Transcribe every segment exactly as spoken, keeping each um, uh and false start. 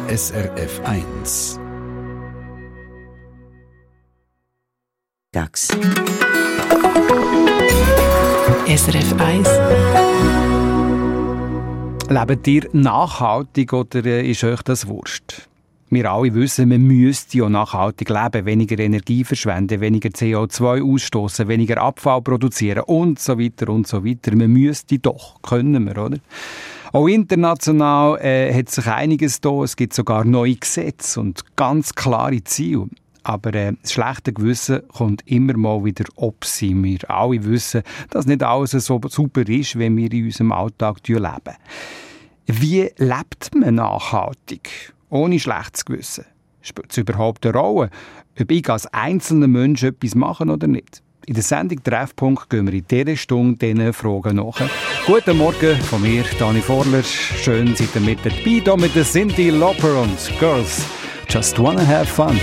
S R F eins. Dax. S R F eins. Lebt ihr nachhaltig oder ist euch das wurscht? Wir alle wissen, man müsste ja nachhaltig leben, weniger Energie verschwenden, weniger C O zwei ausstoßen, weniger Abfall produzieren und so weiter und so weiter. Man müsste doch, können wir, oder? Auch international äh, hat sich einiges da. Es gibt sogar neue Gesetze und ganz klare Ziele. Aber äh, das schlechte Gewissen kommt immer mal wieder ob sie. Wir alle wissen, dass nicht alles so super ist, wenn wir in unserem Alltag leben. Wie lebt man nachhaltig? Ohne schlechtes Gewissen. Spielt es überhaupt eine Rolle, ob ich als einzelner Mensch etwas mache oder nicht? In der Sendung Treffpunkt gehen wir in dieser Stunde diesen Fragen nach. Guten Morgen von mir, Dani Vorler. Schön, seid ihr mit dabei hier mit der Cyndi Lauper und Girls Just Wanna Have Fun.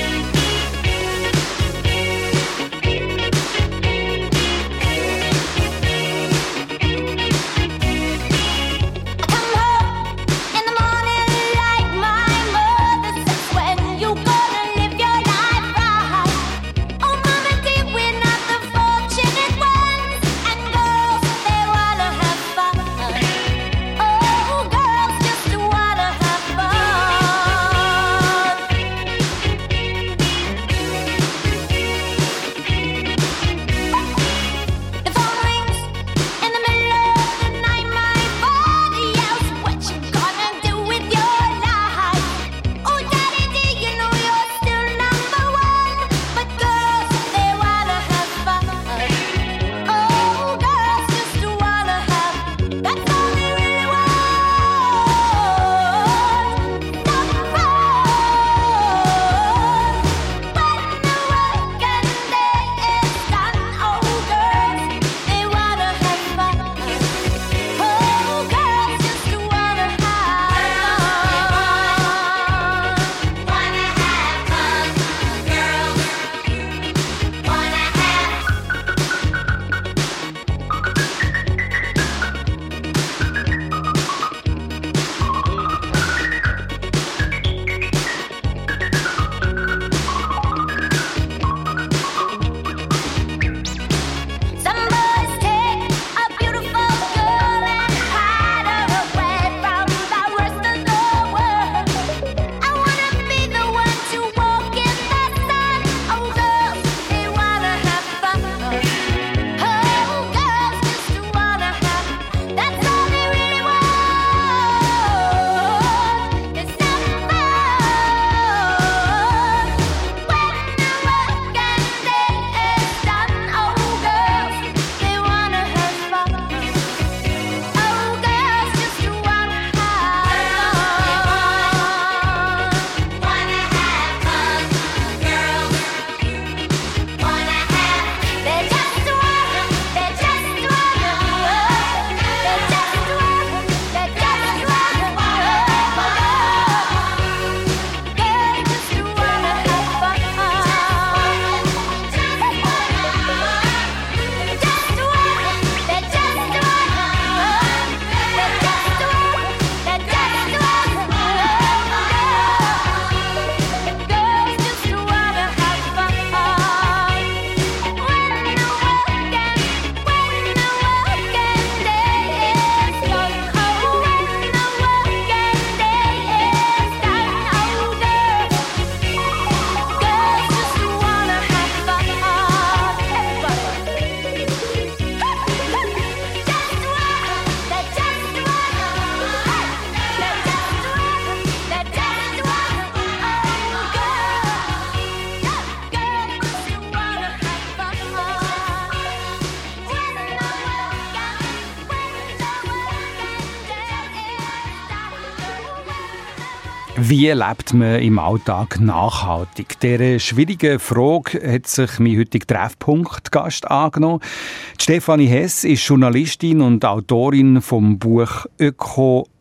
Wie lebt man im Alltag nachhaltig? Dieser schwierigen Frage hat sich mein heutiger Treffpunkt-Gast angenommen. Die Stefanie Hess ist Journalistin und Autorin vom Buch «Öko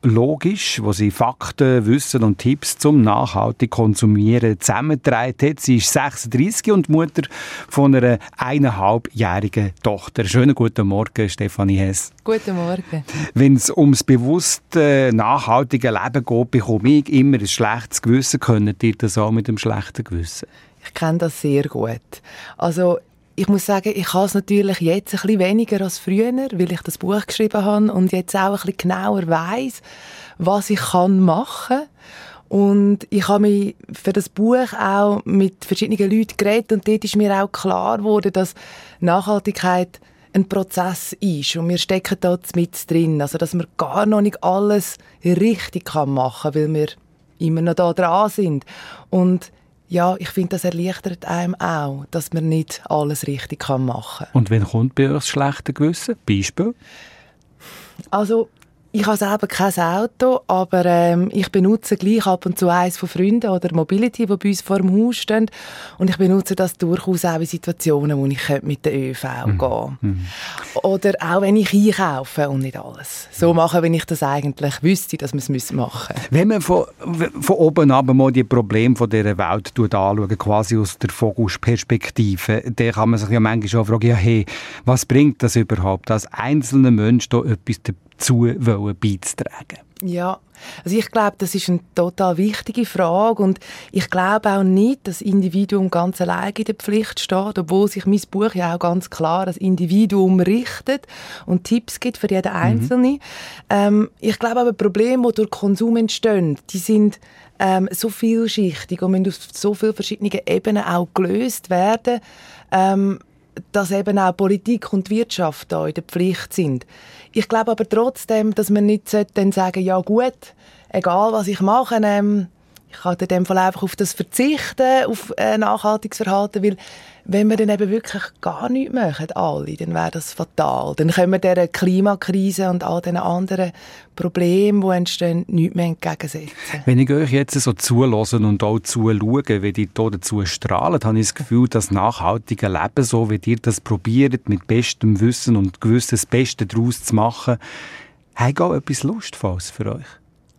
logisch, wo sie Fakten, Wissen und Tipps zum nachhaltig Konsumieren zusammengetragen hat. Sie ist sechsunddreissig und Mutter von einer eineinhalbjährigen Tochter. Schönen guten Morgen, Stefanie Hess. Guten Morgen. Wenn es ums bewusste, nachhaltige Leben geht, bekomme ich immer ein schlechtes Gewissen. Können ihr das auch mit einem schlechten Gewissen? Ich kenne das sehr gut. Also ich muss sagen, ich habe es natürlich jetzt ein bisschen weniger als früher, weil ich das Buch geschrieben habe und jetzt auch ein bisschen genauer weiss, was ich machen kann. Und ich habe mich für das Buch auch mit verschiedenen Leuten geredet und dort ist mir auch klar geworden, dass Nachhaltigkeit ein Prozess ist und wir stecken da mit drin. Also dass man gar noch nicht alles richtig machen kann, weil wir immer noch da dran sind. Und ja, ich finde, das erleichtert einem auch, dass man nicht alles richtig machen kann. Und wann kommt bei euch das schlechte Gewissen? Beispiel? Also, ich habe selber kein Auto, aber ähm, ich benutze gleich ab und zu eins von Freunden oder Mobility, die bei uns vor dem Haus stehen. Und ich benutze das durchaus auch in Situationen, wo ich mit der ÖV mhm. gehe. Mhm. Oder auch wenn ich einkaufe und nicht alles so mache, wenn ich das eigentlich wüsste, dass wir es machen müssen. Wenn man von, von oben ab mal die Probleme dieser Welt anschaut, quasi aus der Vogelperspektive, dann kann man sich ja manchmal auch fragen, ja, hey, was bringt das überhaupt, als einzelner Mensch da etwas dazu beizutragen? Ja, also ich glaube, das ist eine total wichtige Frage und ich glaube auch nicht, dass das Individuum ganz allein in der Pflicht steht, obwohl sich mein Buch ja auch ganz klar als Individuum richtet und Tipps gibt für jeden Einzelnen. Mhm. Ähm, ich glaube aber, Probleme, die durch Konsum entstehen, die sind ähm, so vielschichtig und müssen auf so vielen verschiedenen Ebenen auch gelöst werden, ähm, dass eben auch Politik und Wirtschaft da in der Pflicht sind. Ich glaube aber trotzdem, dass man nicht dann sagen, ja gut, egal was ich mache, ähm, ich kann in dem Fall einfach auf das verzichten, auf äh, nachhaltiges Verhalten, weil wenn wir dann eben wirklich gar nichts machen, alle, dann wäre das fatal. Dann können wir dieser Klimakrise und all den anderen Problemen, die entstehen, nichts mehr entgegensetzen. Wenn ich euch jetzt so zuhöre und auch zuschaue, wie ihr hier dazu strahlt, habe ich das Gefühl, das nachhaltige Leben, so wie ihr das probiert, mit bestem Wissen und Gewissen das Beste daraus zu machen, hat auch etwas Lustvolles für euch?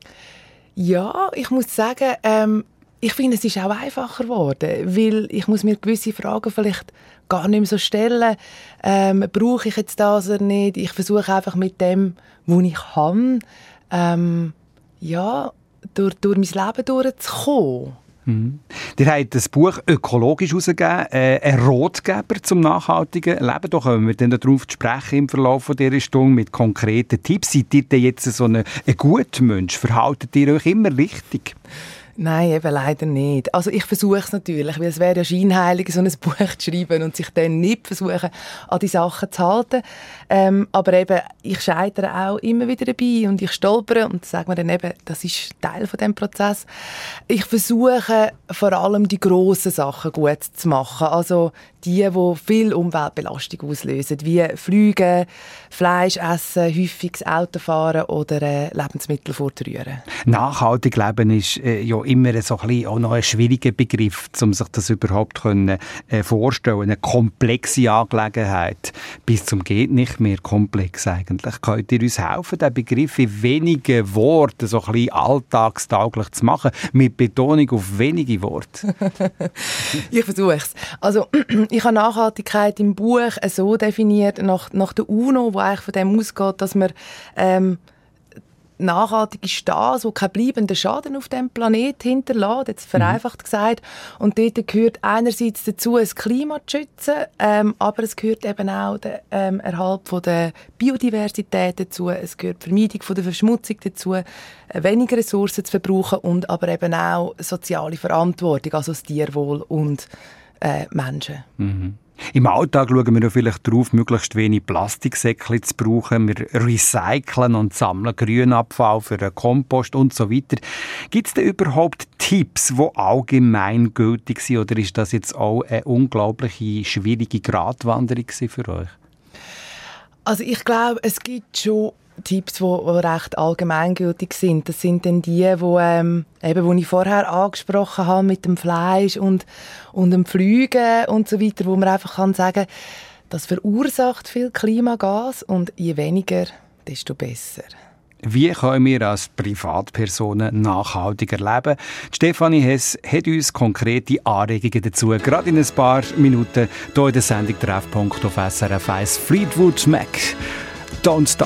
Ja, ich muss sagen, ähm, ich finde, es ist auch einfacher geworden, weil ich muss mir gewisse Fragen vielleicht gar nicht mehr so stellen. Ähm, brauche ich jetzt das oder nicht? Ich versuche einfach mit dem, was ich kann, ähm, ja, durch, durch mein Leben durchzukommen. Mhm. Ihr habt das Buch ökologisch herausgegeben, äh, ein Ratgeber zum nachhaltigen Leben. Da kommen wir dann darauf zu sprechen im Verlauf dieser Stunde mit konkreten Tipps. Seid ihr denn jetzt so ein, ein guter Mensch? Verhaltet ihr euch immer richtig? Nein, eben leider nicht. Also ich versuche es natürlich, weil es wäre ja scheinheilig, so ein Buch zu schreiben und sich dann nicht versuchen, an die Sachen zu halten. Ähm, aber eben, ich scheitere auch immer wieder dabei und ich stolpere und sage mir dann eben, das ist Teil von dem Prozess. Ich versuche vor allem die grossen Sachen gut zu machen, also die, die viel Umweltbelastung auslösen, wie Fliegen, Fleisch essen, häufiges Autofahren oder äh, Lebensmittel vorrühren. Nachhaltig leben ist äh, ja immer so ein bisschen auch noch ein schwieriger Begriff, um sich das überhaupt können, äh, vorstellen. Eine komplexe Angelegenheit. Bis zum geht nicht mehr komplex eigentlich. Könnt ihr uns helfen, den Begriff in wenigen Worten so ein bisschen alltagstauglich zu machen, mit Betonung auf wenige Worte? Ich versuche es. Also, ich habe Nachhaltigkeit im Buch so definiert, nach, nach der UNO, wo eigentlich von dem ausgeht, dass man ähm, nachhaltig ist das, wo kein bleibender Schaden auf dem Planet hinterlässt, jetzt vereinfacht mhm. gesagt. Und dort gehört einerseits dazu, das Klima zu schützen, ähm, aber es gehört eben auch der ähm, Erhalt von der Biodiversität dazu, es gehört die Vermeidung von der Verschmutzung dazu, äh, weniger Ressourcen zu verbrauchen und aber eben auch soziale Verantwortung, also das Tierwohl und äh, Menschen. Mhm. Im Alltag schauen wir ja vielleicht darauf, möglichst wenig Plastiksäckchen zu brauchen. Wir recyceln und sammeln Grünabfall für den Kompost und so weiter. Gibt es denn überhaupt Tipps, die allgemeingültig sind? Oder ist das jetzt auch eine unglaubliche, schwierige Gratwanderung für euch? Also ich glaube, es gibt schon Tipps, die, die recht allgemeingültig sind. Das sind dann die, die, ähm, eben, die ich vorher angesprochen habe mit dem Fleisch und, und dem Fliegen und so weiter, wo man einfach kann sagen, das verursacht viel Klimagas und je weniger, desto besser. Wie können wir als Privatpersonen nachhaltiger leben? Stefanie Hess hat uns konkrete Anregungen dazu, gerade in ein paar Minuten hier in der Sendung Treffpunkt auf S R F eins. Fleetwood Mac, Don't Stop.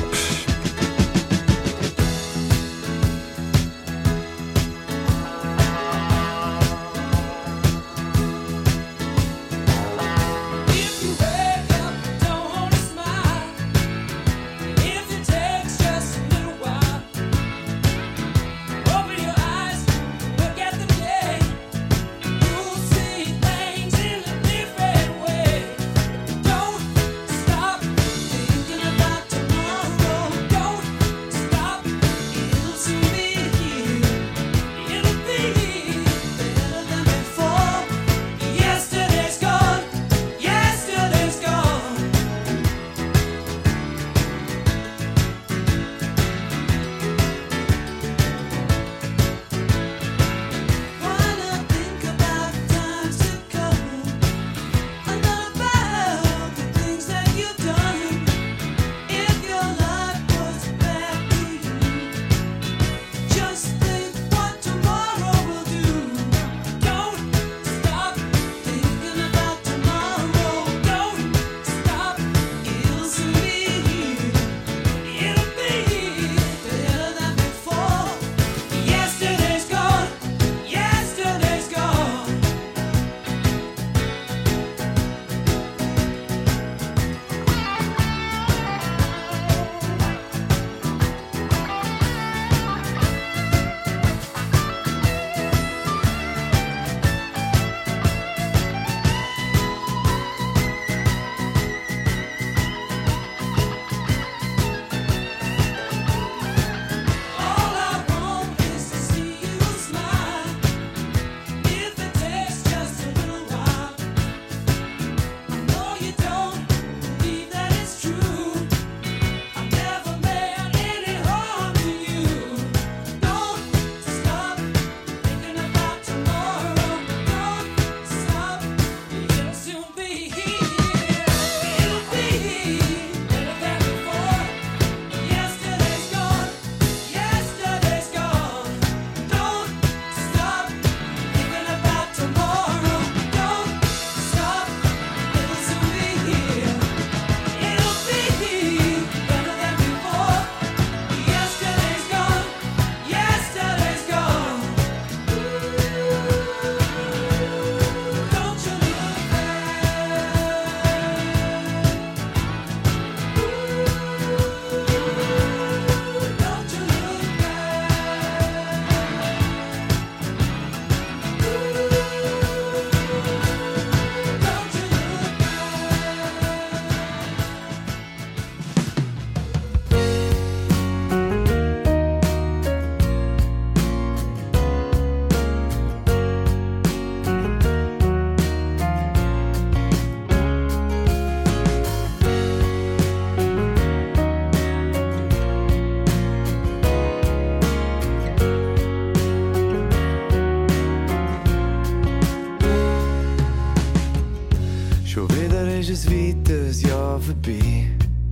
ist ein weiteres Jahr vorbei.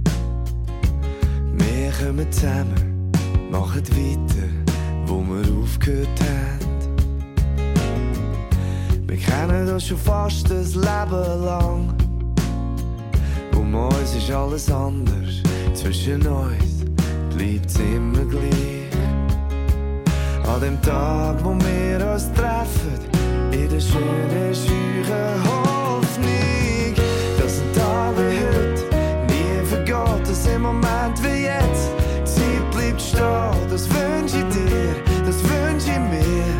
Wir kommen zusammen, machen weiter, wo wir aufgehört haben. Wir kennen uns schon fast ein Leben lang. Um uns ist alles anders, zwischen uns bleibt's immer gleich. An dem Tag, wo wir uns treffen, in der schönen, scheuren Hoffnung, dass ein Tag wie heute nie vergeht, dass im Moment wie jetzt die Zeit bleibt stehen. Das wünsch ich dir, das wünsch ich mir.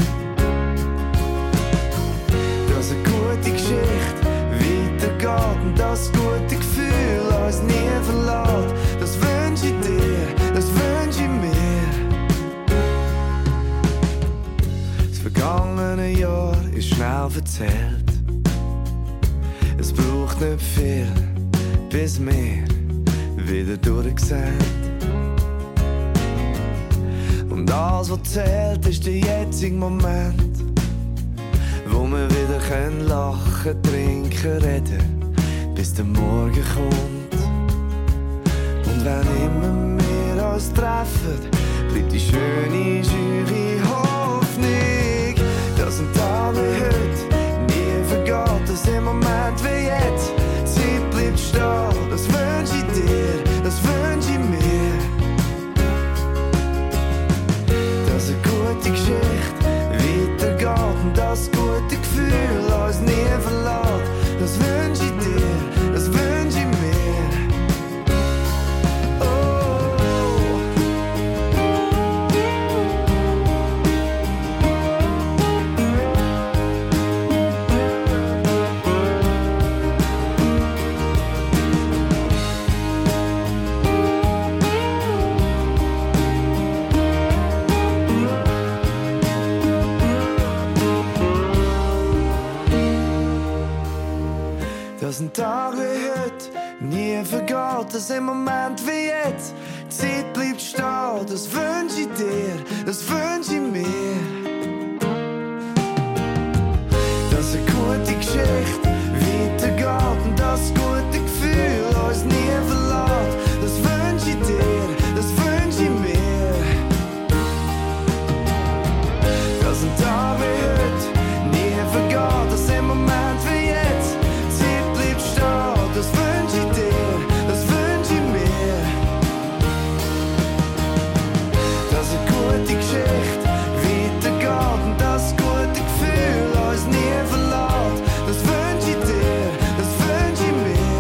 Dass eine gute Geschichte weitergeht und das gute Gefühl uns nie verlässt. Das wünsch ich dir, das wünsch ich mir. Das vergangene Jahr ist schnell verzählt. Es braucht nicht viel, bis wir wieder durch sind. Und alles, was zählt, ist der jetzige Moment, wo wir wieder können lachen, trinken, reden, bis der Morgen kommt. Und wenn immer wir uns treffen, bleibt die schöne, schöne Hoffnung, dass ein Tag wie heute nie vergeht, dass im Moment wie jetzt Zeit bleibt stehen. Das wünsch ich dir, das wünsch ich mir, dass eine gute Geschichte weitergeht und das gute Gefühl uns nie verlässt. Das wünsch ich dir, das wünsch ich mir. Oh. Dass ein Tag wie heute nie vergeht, dass im Moment wie jetzt die Zeit bleibt stehen. Das wünsch ich dir, das wünsch ich mir. Dass eine gute Geschichte weitergeht und das gute Gefühl uns nie verlässt. Das wünsch ich dir, das wünsch ich mir. Dass ein Tag wie heute nie vergeht, dass im Moment wie jetzt das wünsch ich dir, das wünsch ich mir. Dass eine gute Geschichte weitergeht und das gute Gefühl uns nie verlässt. Das wünsch ich dir, das wünsch ich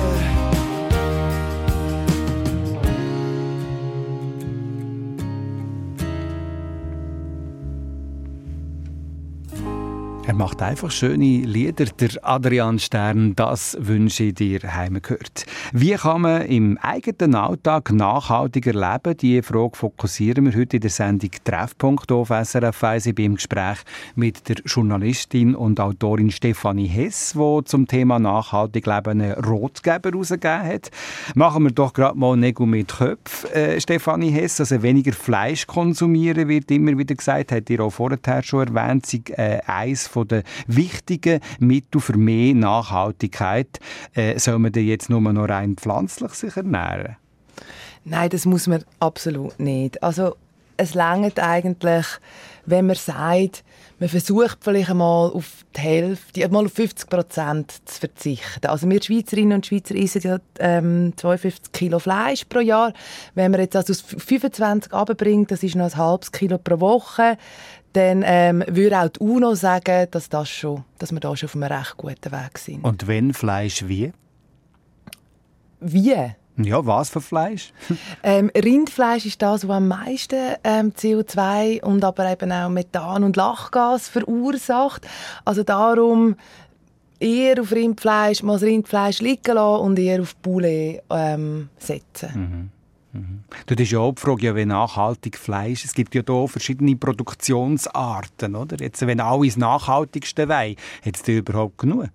Er macht einfach schöne Lieder, der Adrian Stern, das wünsche ich dir, haben wir gehört. Wie kann man im eigenen Alltag nachhaltiger leben? Diese Frage fokussieren wir heute in der Sendung «Treffpunkt» auf S R F eins. Ich bin im Gespräch mit der Journalistin und Autorin Stefanie Hess, die zum Thema nachhaltig Leben einen Rotgeber herausgegeben hat. Machen wir doch gerade mal Nägel mit Köpfen. Äh, Stefanie Hess, also weniger Fleisch konsumieren, wird immer wieder gesagt, hat ihr auch vorher schon erwähnt, sei äh, eins von der wichtigen Mittel für mehr Nachhaltigkeit. Äh, soll man denn jetzt nur noch rein pflanzlich sich ernähren? Nein, das muss man absolut nicht. Also es reicht eigentlich, wenn man sagt, man versucht vielleicht einmal auf die Hälfte, mal auf fünfzig Prozent zu verzichten. Also wir Schweizerinnen und Schweizer essen ja ähm, zweiundfünfzig Kilo Fleisch pro Jahr. Wenn man jetzt also aus fünfundzwanzig runterbringt, das ist noch ein halbes Kilo pro Woche, dann ähm, würde auch die UNO sagen, dass, das schon, dass wir da schon auf einem recht guten Weg sind. Und wenn Fleisch wie? Wie? Ja, was für Fleisch? ähm, Rindfleisch ist das, was am meisten ähm, C O zwei und aber eben auch Methan und Lachgas verursacht. Also darum eher auf Rindfleisch, mal das Rindfleisch liegen lassen und eher auf Poulet ähm, setzen. Mhm. Das ist ja auch die Frage, ja, wie nachhaltig Fleisch. Es gibt ja hier verschiedene Produktionsarten, oder? Jetzt, wenn alle das Nachhaltigste wollen, hat es da überhaupt genug?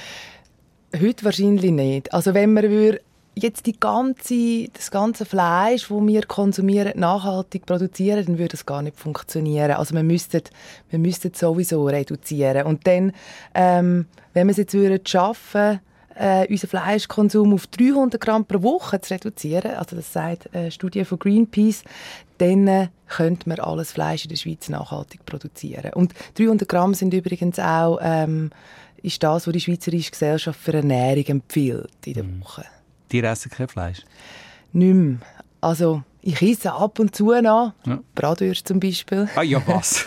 Heute wahrscheinlich nicht. Also wenn wir jetzt die ganze, das ganze Fleisch, das wir konsumieren, nachhaltig produzieren, dann würde es gar nicht funktionieren. Also wir müssten, wir müssten sowieso reduzieren. Und dann, ähm, wenn wir es jetzt würden schaffen, Äh, unseren Fleischkonsum auf dreihundert Gramm pro Woche zu reduzieren, also das sagt eine Studie von Greenpeace, dann äh, könnte man alles Fleisch in der Schweiz nachhaltig produzieren. Und dreihundert Gramm sind übrigens auch ähm, ist das, was die Schweizerische Gesellschaft für Ernährung empfiehlt in der Woche. Die essen kein Fleisch? Nicht mehr. Also ich esse ab und zu noch, ja. Bratwürste zum Beispiel. Ah ja, was?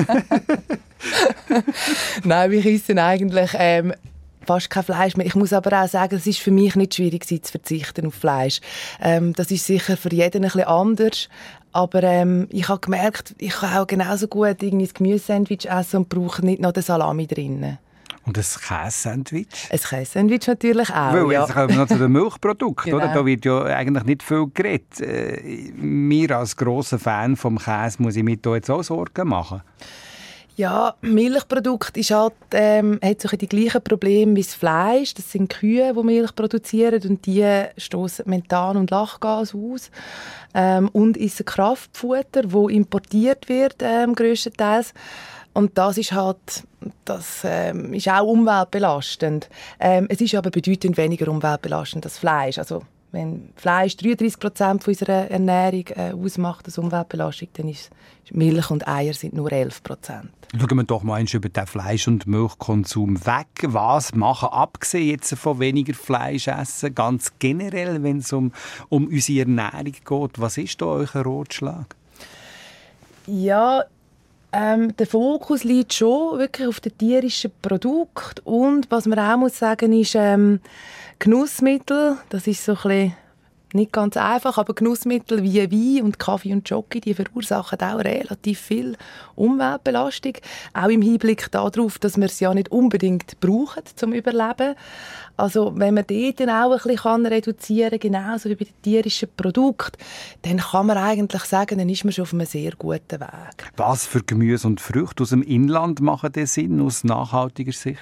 Nein, wir essen eigentlich ähm, fast kein Fleisch mehr. Ich muss aber auch sagen, es ist für mich nicht schwierig, zu verzichten auf Fleisch. Ähm, das ist sicher für jeden ein bisschen anders. Aber ähm, ich habe gemerkt, ich kann auch genauso gut irgendwie ein Gemüse-Sandwich essen und brauche nicht noch den Salami drin. Und ein Käse-Sandwich? Ein Käse-Sandwich natürlich auch, Weil ja. Jetzt kommen wir noch zu den Milchprodukten, Genau. oder? Da wird ja eigentlich nicht viel geredet. Äh, mir als grosser Fan vom Käse muss ich mir da jetzt auch Sorgen machen. Ja, Milchprodukt ist halt, ähm, hat so die gleichen Probleme wie das Fleisch. Das sind Kühe, die Milch produzieren und die stoßen Methan und Lachgas aus. Ähm, und ist ein Kraftfutter, das importiert wird, ähm, grösstenteils. Und das ist halt, das ähm, ist auch umweltbelastend. Ähm, es ist aber bedeutend weniger umweltbelastend als Fleisch. Also wenn Fleisch dreiunddreissig Prozent unserer Ernährung äh, ausmacht, als Umweltbelastung, dann ist Milch und Eier sind nur elf Prozent. Schauen wir doch mal über den Fleisch- und Milchkonsum weg. Was machen, abgesehen jetzt von weniger Fleisch essen, ganz generell, wenn es um, um unsere Ernährung geht? Was ist da euer Ratschlag? Ja, ähm, der Fokus liegt schon wirklich auf den tierischen Produkten. Und was man auch muss sagen ist, ähm, Genussmittel, das ist so ein bisschen nicht ganz einfach, aber Genussmittel wie Wein und Kaffee und Jockey, die verursachen auch relativ viel Umweltbelastung. Auch im Hinblick darauf, dass wir es ja nicht unbedingt brauchen zum Überleben. Also wenn man dort dann auch ein bisschen reduzieren kann, genauso wie bei den tierischen Produkten, dann kann man eigentlich sagen, dann ist man schon auf einem sehr guten Weg. Was für Gemüse und Früchte aus dem Inland machen den Sinn aus nachhaltiger Sicht?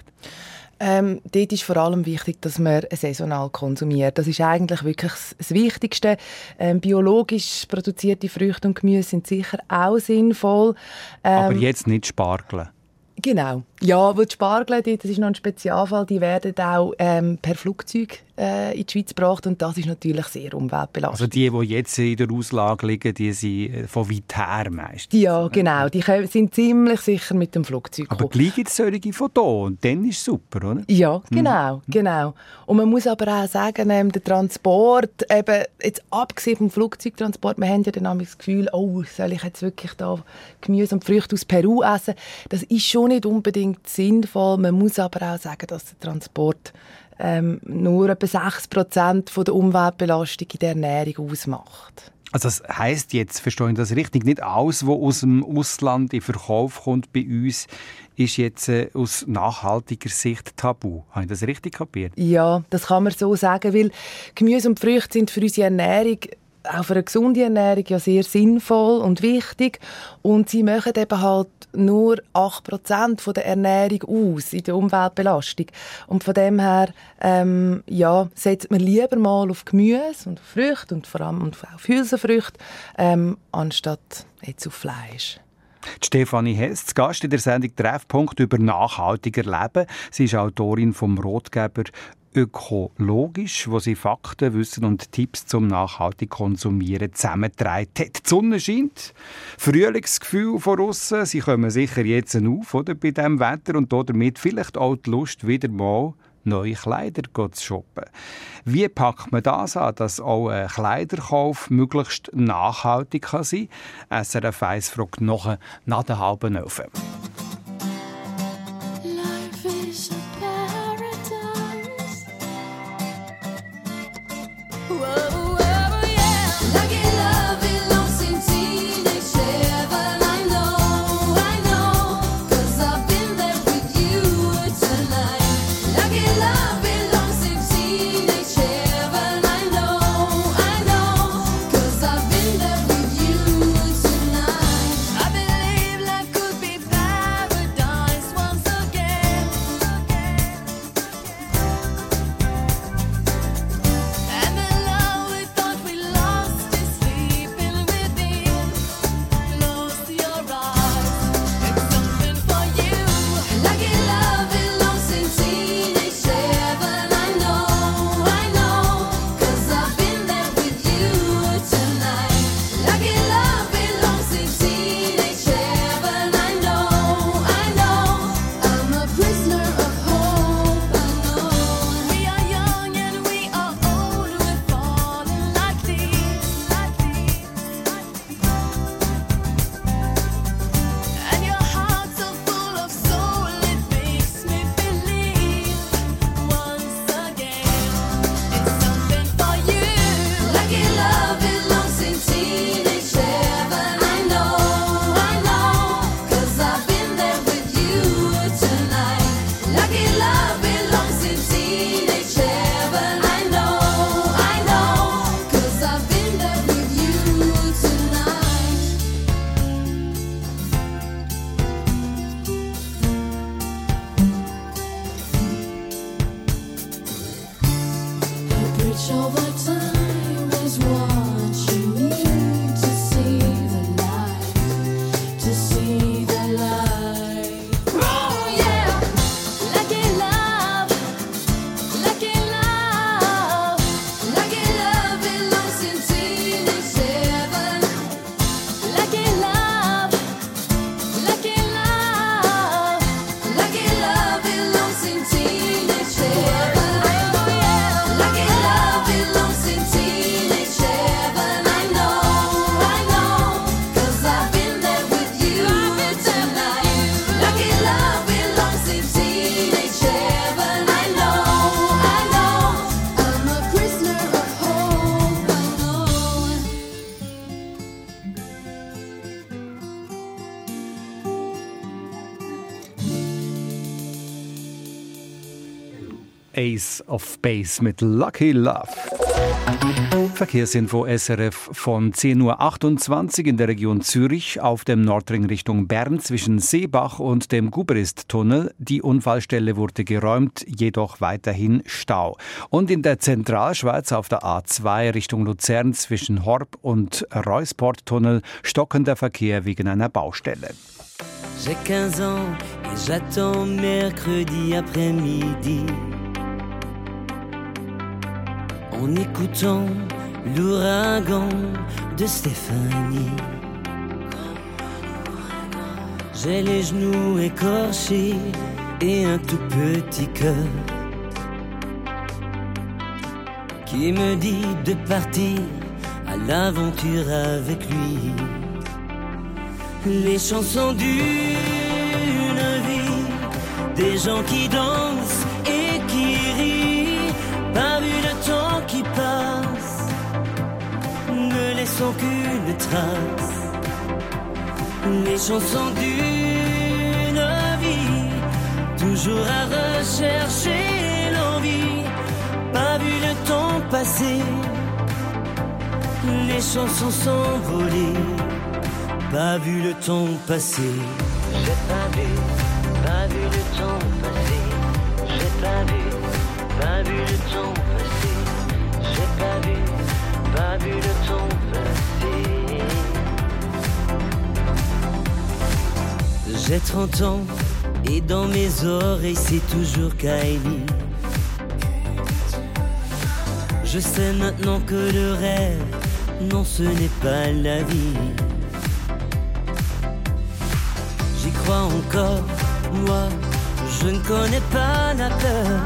Ähm, dort ist vor allem wichtig, dass man saisonal konsumiert. Das ist eigentlich wirklich das Wichtigste. Ähm, biologisch produzierte Früchte und Gemüse sind sicher auch sinnvoll. Ähm, Aber jetzt nicht Spargeln. Genau. Ja, weil die Spargel, das ist noch ein Spezialfall, die werden auch ähm, per Flugzeug äh, in die Schweiz gebracht und das ist natürlich sehr umweltbelastend. Also die, die jetzt in der Auslage liegen, die sind von weit her meistens. Ja, genau. Die sind ziemlich sicher mit dem Flugzeug gekommen. Aber gleich gibt es solche von hier und dann ist es super, oder? Ja, genau, mhm. genau. Und man muss aber auch sagen, ähm, der Transport, eben jetzt abgesehen vom Flugzeugtransport, wir haben ja dann das Gefühl, oh, soll ich jetzt wirklich da Gemüse und Früchte aus Peru essen? Das ist schon nicht unbedingt sinnvoll. Man muss aber auch sagen, dass der Transport ähm, nur etwa sechs Prozent von der Umweltbelastung in der Ernährung ausmacht. Also das heisst jetzt, verstehe ich das richtig, nicht alles, was aus dem Ausland in Verkauf kommt bei uns, ist jetzt äh, aus nachhaltiger Sicht tabu. Habe ich das richtig kapiert? Ja, das kann man so sagen, weil Gemüse und Früchte sind für unsere Ernährung, auch für eine gesunde Ernährung, ja sehr sinnvoll und wichtig. Und sie machen eben halt nur acht Prozent von der Ernährung aus in der Umweltbelastung. Und von dem her ähm, ja, setzt man lieber mal auf Gemüse und auf Früchte und vor allem auf Hülsenfrüchte, ähm, anstatt jetzt auf Fleisch. Die Stefanie Hess, Gast in der Sendung «Treffpunkt» über nachhaltiger Leben. Sie ist Autorin vom Ratgeber «Ökologisch», wo sie Fakten, Wissen und Tipps zum nachhaltig Konsumieren zusammentragen hat. Die Sonne scheint, Frühlingsgefühl von aussen. Sie kommen sicher jetzt auf, oder, bei diesem Wetter und damit vielleicht auch die Lust, wieder mal neue Kleider zu shoppen. Wie packt man das an, dass auch ein Kleiderkauf möglichst nachhaltig kann sein kann? S R F eins fragt nach, nach der halben Elf. Lucky love, Ace of Base mit Lucky Love. Verkehrsinfo S R F von zehn Uhr achtundzwanzig in der Region Zürich auf dem Nordring Richtung Bern zwischen Seebach und dem Gubrist-Tunnel. Die Unfallstelle wurde geräumt, jedoch weiterhin Stau. Und in der Zentralschweiz auf der A zwei Richtung Luzern zwischen Horb und Reusport-Tunnel stockender Verkehr wegen einer Baustelle. J'ai quinze ans et j'attends mercredi après-midi en écoutant l'ouragan de Stéphanie. J'ai les genoux écorchés et un tout petit cœur qui me dit de partir à l'aventure avec lui. Les chansons d'une vie, des gens qui dansent et qui rient, pas vu le temps qui passe, ne laissons qu'une trace. Les chansons d'une vie, toujours à rechercher l'envie, pas vu le temps passer, les chansons s'envoler. Pas vu le temps passer. J'ai pas vu, pas vu le temps passer. J'ai pas vu, pas vu le temps passer. J'ai pas vu, pas vu le temps passer. J'ai trente ans et dans mes oreilles c'est toujours Kylie. Je sais maintenant que le rêve, non ce n'est pas la vie. J'y crois encore, moi, je ne connais pas la peur.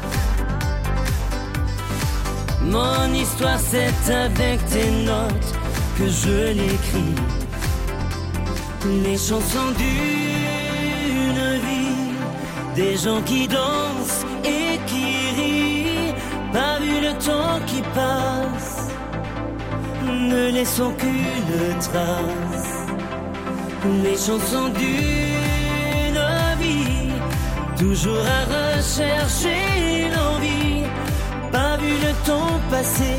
Mon histoire c'est avec tes notes que je l'écris. Les chansons d'une vie, des gens qui dansent et qui rient, pas vu le temps qui passe, ne laissons qu'une trace. Les chansons d'une vie, toujours à rechercher l'envie, pas vu le temps passer,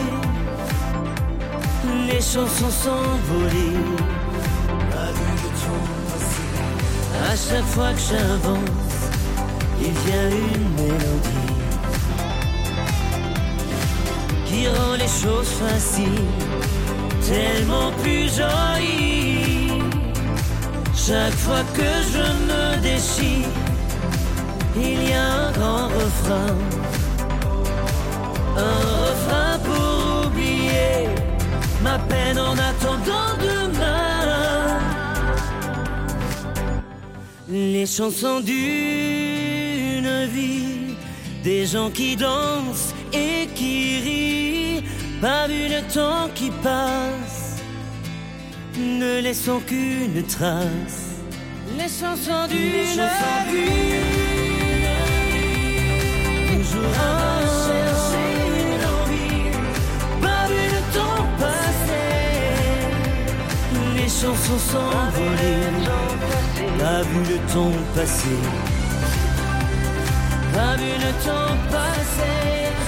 les chansons s'envoler, pas vu le temps passer. À chaque fois que j'avance, il vient une mélodie qui rend les choses faciles, tellement plus jolies. Chaque fois que je me déchire, il y a un grand refrain, un refrain pour oublier ma peine en attendant demain. Les chansons d'une vie, des gens qui dansent et qui rient, pas vu le temps qui passe, ne laissons qu'une trace. Les chansons d'une vie, toujours à chercher l'envie, pas vu le temps passer, les chansons s'envoler, pas vu le temps passer, pas vu le temps passer.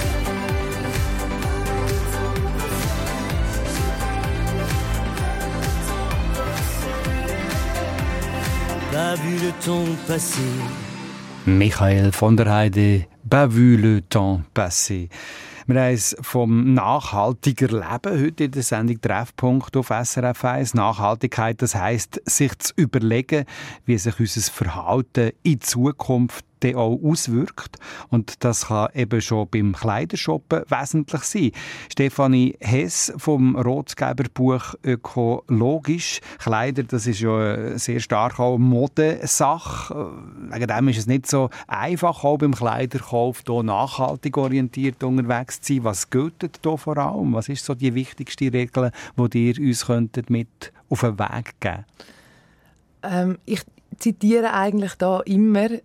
Pas vu le temps passer. Michael von der Heide, Pas vu le temps passer. Wir haben es vom nachhaltiger Leben heute in der Sendung Treffpunkt auf S R F eins. Nachhaltigkeit, das heisst, sich zu überlegen, wie sich unser Verhalten in Zukunft auch auswirkt. Und das kann eben schon beim Kleidershoppen wesentlich sein. Stefanie Hess vom Rotsgeber-Buch «Ökologisch». Kleider, das ist ja eine sehr stark auch Modesache. Wegen dem ist es nicht so einfach, auch beim Kleiderkauf hier nachhaltig orientiert unterwegs zu sein. Was gilt da vor allem? Was ist so die wichtigste Regel, die ihr uns könntet mit auf den Weg geben? Ähm, ich zitiere eigentlich da immer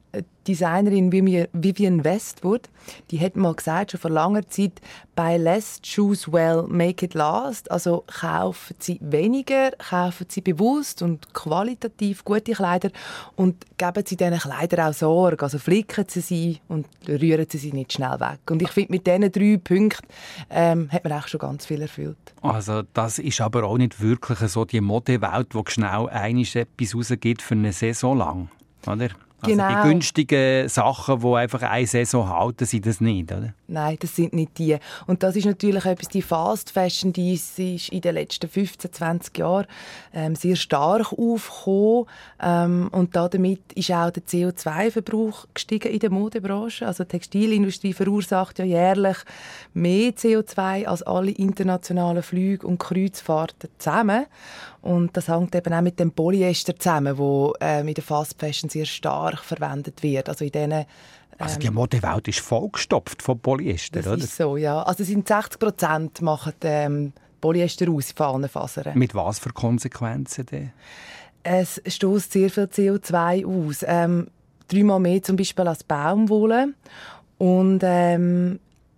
Designerin Vivienne Westwood, die hat mal gesagt, schon vor langer Zeit, «Buy less, choose well, make it last». Also kaufen Sie weniger, kaufen Sie bewusst und qualitativ gute Kleider und geben Sie diesen Kleidern auch Sorge. Also flicken Sie sie und rühren Sie sie nicht schnell weg. Und ich finde, mit diesen drei Punkten ähm, hat man auch schon ganz viel erfüllt. Also das ist aber auch nicht wirklich so die Modewelt, die schnell einmal etwas rausgibt für eine Saison lang, oder? Also genau. Die günstigen Sachen, die einfach eine Saison halten, sind das nicht, oder? Nein, das sind nicht die. Und das ist natürlich etwas, die Fast Fashion, die ist in den letzten fünfzehn, zwanzig Jahren ähm, sehr stark aufgekommen. Ähm, und damit ist auch der C O zwei Verbrauch gestiegen in der Modebranche. Also die Textilindustrie verursacht ja jährlich mehr C O zwei als alle internationalen Flüge und Kreuzfahrten zusammen. Und das hängt eben auch mit dem Polyester zusammen, wo ähm, in der Fast Fashion sehr stark verwendet wird. Also in diesen, ähm, also die Modewelt ist vollgestopft von Polyester, das oder? Das ist so, ja. Also es sind sechzig Prozent machen ähm, Polyester aus von allen Fasern. Mit was für Konsequenzen denn? Es stößt sehr viel C O zwei aus. Ähm, dreimal mehr zum Beispiel als Baumwolle. Und ähm,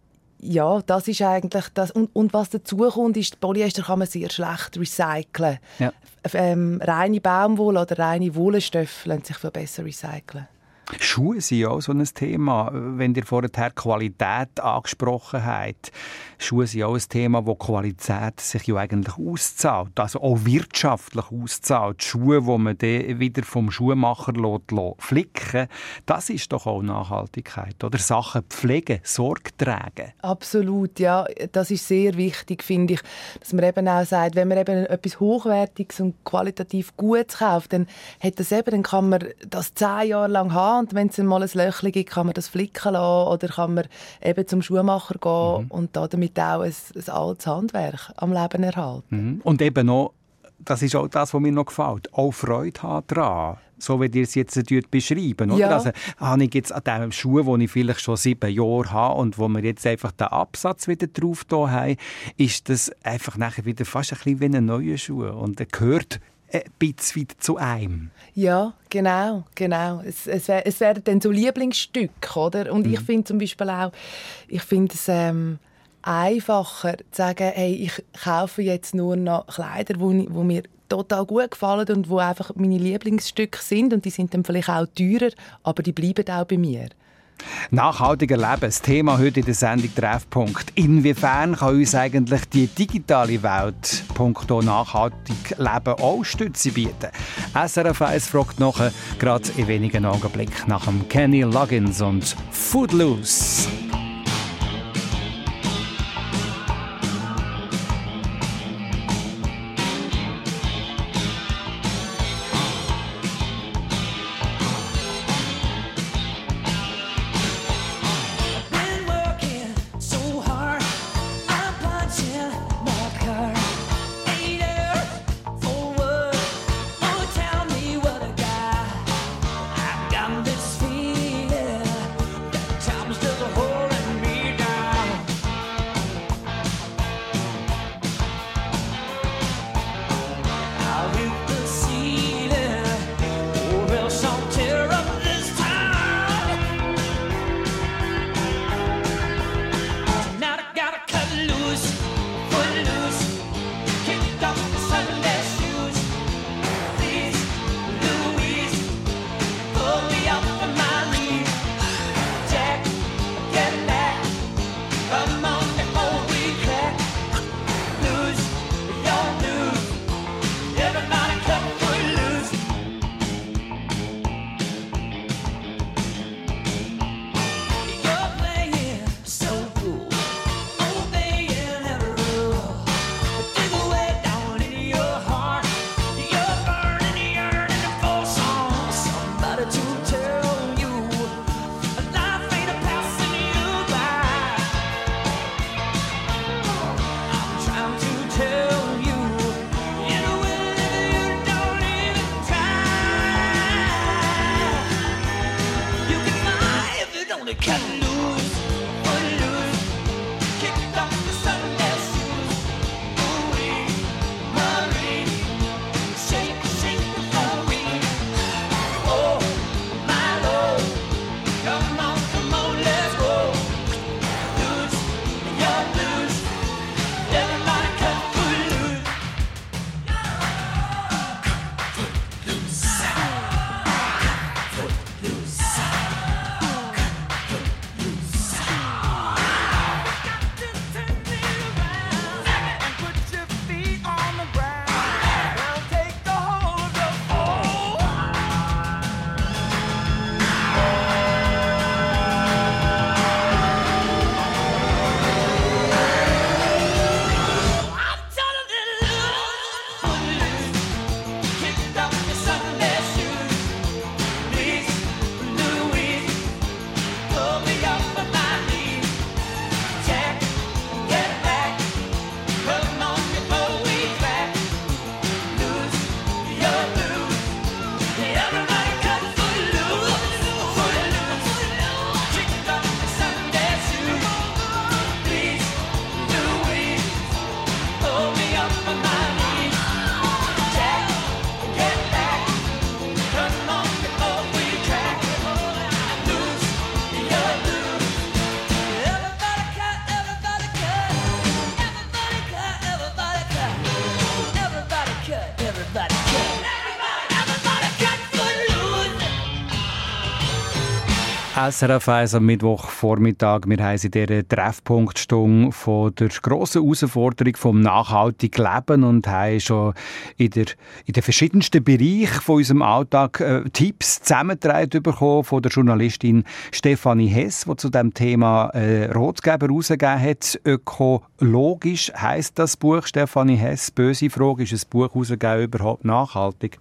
ja, das ist eigentlich das. Und, und was dazu kommt, ist, Polyester kann man sehr schlecht recyceln. Ja. Ähm, reine Baumwolle oder reine Wollstoffe lassen sich viel besser recyceln. Schuhe sind ja auch so ein Thema. Wenn ihr vorher Qualität angesprochen habt, Schuhe sind auch ein Thema, wo Qualität sich ja eigentlich auszahlt, also auch wirtschaftlich auszahlt. Schuhe, die man dann wieder vom Schuhmacher lässt, lässt flicken, das ist doch auch Nachhaltigkeit, oder? Sachen pflegen, Sorge tragen. Absolut, ja. Das ist sehr wichtig, finde ich, dass man eben auch sagt, wenn man eben etwas Hochwertiges und qualitativ Gutes kauft, dann hat das eben, dann kann man das zehn Jahre lang haben und wenn es mal ein Löchchen gibt, kann man das flicken lassen oder kann man eben zum Schuhmacher gehen mhm. und damit auch ein, ein altes Handwerk am Leben erhalten. Mhm. Und eben noch, das ist auch das, was mir noch gefällt, auch Freude haben daran. So wie ihr es jetzt beschreiben. Oder? Ja. Also, habe ich jetzt an diesem Schuh, den ich vielleicht schon sieben Jahre habe und wo wir jetzt einfach den Absatz wieder drauf da haben, ist das einfach nachher wieder fast ein bisschen wie ein neuer Schuh. Und er gehört ein bisschen wieder zu einem. Ja, genau, genau. Es, es, es werden dann so Lieblingsstücke, oder? Und mhm. ich finde zum Beispiel auch, ich finde es ähm, einfacher zu sagen, hey, ich kaufe jetzt nur noch Kleider, die mir total gut gefallen und die einfach meine Lieblingsstücke sind und die sind dann vielleicht auch teurer, aber die bleiben auch bei mir. Nachhaltiger Leben, das Thema heute in der Sendung Treffpunkt. Inwiefern kann uns eigentlich die digitale Welt punkto nachhaltig Leben auch Stütze bieten? S R F eins fragt nachher, gerade in wenigen Augenblicken nach dem Kenny Loggins und Footloose. S R F eins am Mittwochvormittag. Wir haben in dieser Treffpunktstunde von der grossen Herausforderung vom nachhaltigen Leben und haben schon in, der, in den verschiedensten Bereichen von unserem Alltag äh, Tipps zusammengetragen bekommen von der Journalistin Stefanie Hess, die zu diesem Thema äh, Ratgeber herausgegeben hat. Ökologisch heisst das Buch. Stefanie Hess, böse Frage, ist ein Buch herausgegeben überhaupt nachhaltig?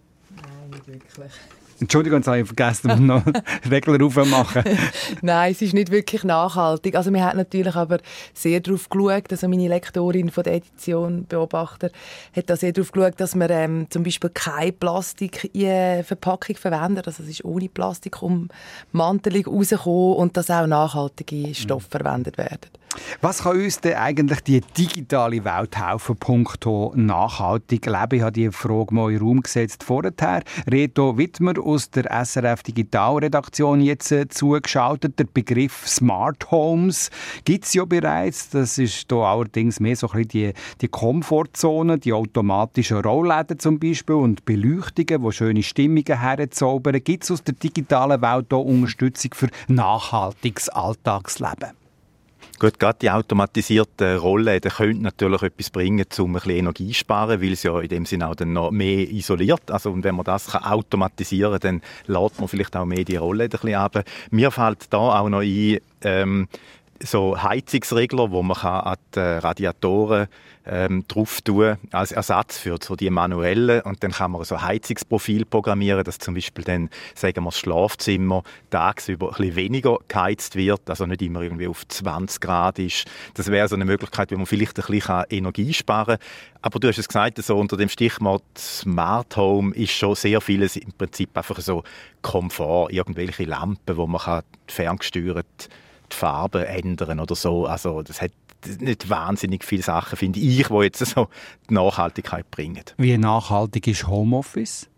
Nein, nicht wirklich. Entschuldigung, jetzt habe ich vergessen, noch Regler aufzumachen. Nein, es ist nicht wirklich nachhaltig. Also wir haben natürlich aber sehr darauf geschaut, also meine Lektorin von der Edition Beobachter hat da sehr darauf geschaut, dass wir ähm, zum Beispiel kein Plastik in eine Verpackung verwenden. Also es ist ohne Plastik um Mantelung rausgekommen und dass auch nachhaltige Stoffe mhm. verwendet werden. Was kann uns denn eigentlich die digitale Welt helfen, punkto nachhaltig leben? Ich habe diese Frage mal in den Raum gesetzt vorher. Reto Wittmer aus der S R F Digitalredaktion jetzt äh, zugeschaltet. Der Begriff Smart Homes gibt es ja bereits. Das ist hier allerdings mehr so ein bisschen die, die Komfortzone, die automatischen Rollläden zum Beispiel und Beleuchtungen, die schöne Stimmungen herzaubern. Gibt es aus der digitalen Welt hier Unterstützung für nachhaltiges Alltagsleben? Gut, gerade die automatisierten Rollläden können natürlich etwas bringen, um ein bisschen Energie zu sparen, weil es ja in dem Sinne auch dann noch mehr isoliert. Also, und wenn man das kann automatisieren kann, dann lädt man vielleicht auch mehr die Rollläden ein bisschen runter. Mir fällt da auch noch ein, ähm, so Heizungsregler, wo man kann an die Radiatoren ähm, drauf tun als Ersatz für so die manuellen, und dann kann man so Heizungsprofil programmieren, dass zum Beispiel dann, sagen wir, das Schlafzimmer tagsüber ein bisschen weniger geheizt wird, also nicht immer irgendwie auf zwanzig Grad ist. Das wäre so eine Möglichkeit, wie man vielleicht ein bisschen Energie sparen kann. Aber du hast es gesagt, so unter dem Stichwort Smart Home ist schon sehr vieles im Prinzip einfach so Komfort, irgendwelche Lampen, wo man kann ferngesteuert die Farben ändern oder so. Also das hat nicht wahnsinnig viele Sachen, finde ich, die jetzt so die Nachhaltigkeit bringen. Wie nachhaltig ist Homeoffice?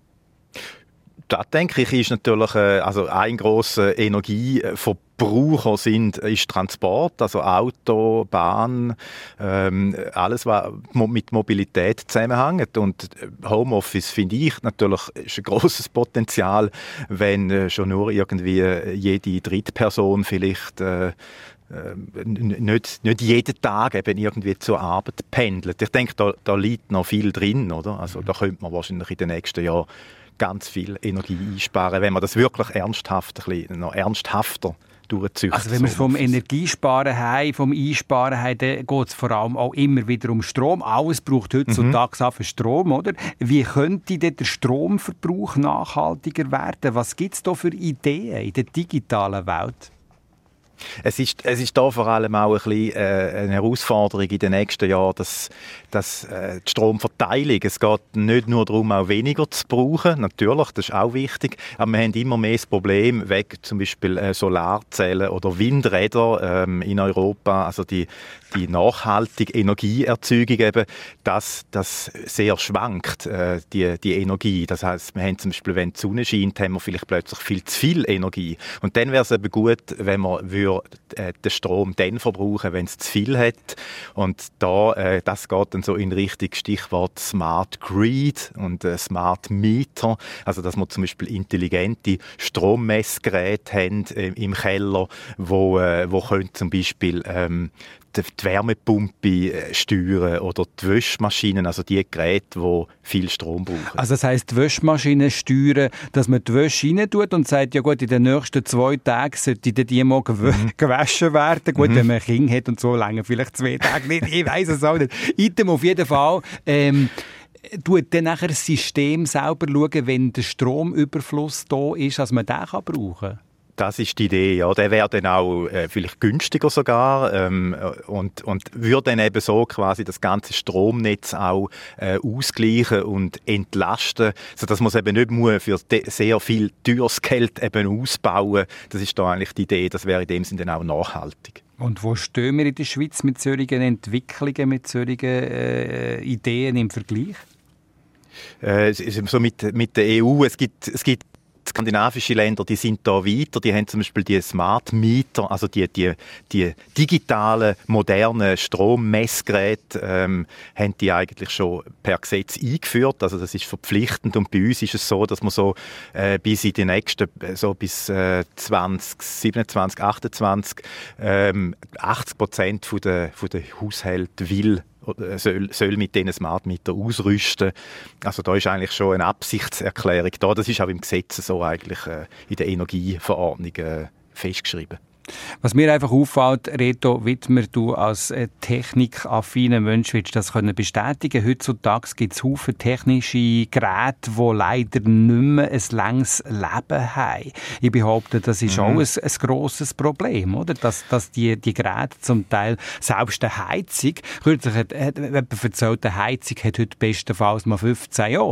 Das, denke ich, ist natürlich äh, also ein grosser Energieverbraucher sind, ist Transport, also Auto, Bahn, ähm, alles, was mit Mobilität zusammenhängt. Und Homeoffice, finde ich, natürlich ist ein grosses Potenzial, wenn äh, schon nur irgendwie jede dritte Person vielleicht äh, Nicht, nicht jeden Tag eben irgendwie zur Arbeit pendelt. Ich denke, da, da liegt noch viel drin, oder? Also da könnte man wahrscheinlich in den nächsten Jahren ganz viel Energie einsparen, wenn man das wirklich ernsthaft, ein bisschen noch ernsthafter durchzüchtet. Also wenn wir es vom Energiesparen haben, vom Einsparen haben, dann geht es vor allem auch immer wieder um Strom. Alles braucht heutzutage mhm. Strom, oder? Wie könnte denn der Stromverbrauch nachhaltiger werden? Was gibt es da für Ideen in der digitalen Welt? Es ist, es ist da vor allem auch ein bisschen, äh, eine Herausforderung in den nächsten Jahren, dass, dass äh, die Stromverteilung, es geht nicht nur darum, auch weniger zu brauchen, natürlich, das ist auch wichtig, aber wir haben immer mehr das Problem, wegen zum Beispiel äh, Solarzellen oder Windräder ähm, in Europa, also die, die nachhaltige Energieerzeugung eben, dass das sehr schwankt, äh, die, die Energie. Das heisst, wir haben zum Beispiel, wenn die Sonne scheint, haben wir vielleicht plötzlich viel zu viel Energie. Und dann wäre es eben gut, wenn man würde den Strom dann verbrauchen, wenn es zu viel hat. Und da, äh, das geht dann so in Richtung Stichwort Smart Grid und äh, Smart Meter. Also, dass wir zum Beispiel intelligente Strommessgeräte haben äh, im Keller, wo, äh, wo können zum Beispiel ähm, die Wärmepumpe steuern oder die Wäschmaschinen, also die Geräte, die viel Strom brauchen. Also das heisst, die Wäschmaschinen steuern, dass man die Wäsche rein tut und sagt, ja gut, in den nächsten zwei Tagen sollte die mal gew- mhm. gewaschen werden. Gut, mhm. wenn man ein Kind hat und so lange, vielleicht zwei Tage nicht, ich weiss es auch nicht. Item auf jeden Fall. Ähm, tut dann nachher das System selber schauen, wenn der Stromüberfluss da ist, dass man den kann brauchen kann? Das ist die Idee, ja. Der wäre dann auch äh, vielleicht günstiger sogar ähm, und, und würde dann eben so quasi das ganze Stromnetz auch äh, ausgleichen und entlasten, sodass man es eben nicht muss für sehr viel teures Geld eben ausbauen. Das ist da eigentlich die Idee, das wäre in dem Sinne dann auch nachhaltig. Und wo stehen wir in der Schweiz mit solchen Entwicklungen, mit solchen äh, Ideen im Vergleich? Äh, so mit, mit der E U, es gibt, es gibt skandinavische Länder, die sind da weiter. Die haben zum Beispiel die Smart Meter, also die, die, die digitalen, modernen Strommessgeräte, ähm, haben die eigentlich schon per Gesetz eingeführt. Also das ist verpflichtend. Und bei uns ist es so, dass man so äh, bis in die nächsten, so bis äh, zwanzig siebenundzwanzig, achtundzwanzig, ähm, achtzig Prozent von der, von der Haushalte will Soll, soll mit diesen Smart Meter ausrüsten. Also da ist eigentlich schon eine Absichtserklärung da. Das ist auch im Gesetz so eigentlich äh, in der Energieverordnung äh, festgeschrieben. Was mir einfach auffällt, Reto Wittmer, du als äh, technikaffiner Mensch willst das können bestätigen. Heutzutage gibt es viele technische Geräte, die leider nicht mehr ein langes Leben haben. Ich behaupte, das ist mhm. auch ein, ein grosses Problem, oder? Dass, dass die, die Geräte zum Teil, selbst eine Heizung, kürzlich hat, hat jemand erzählt, eine Heizung hat heute bestenfalls mal fünfzehn Jahre.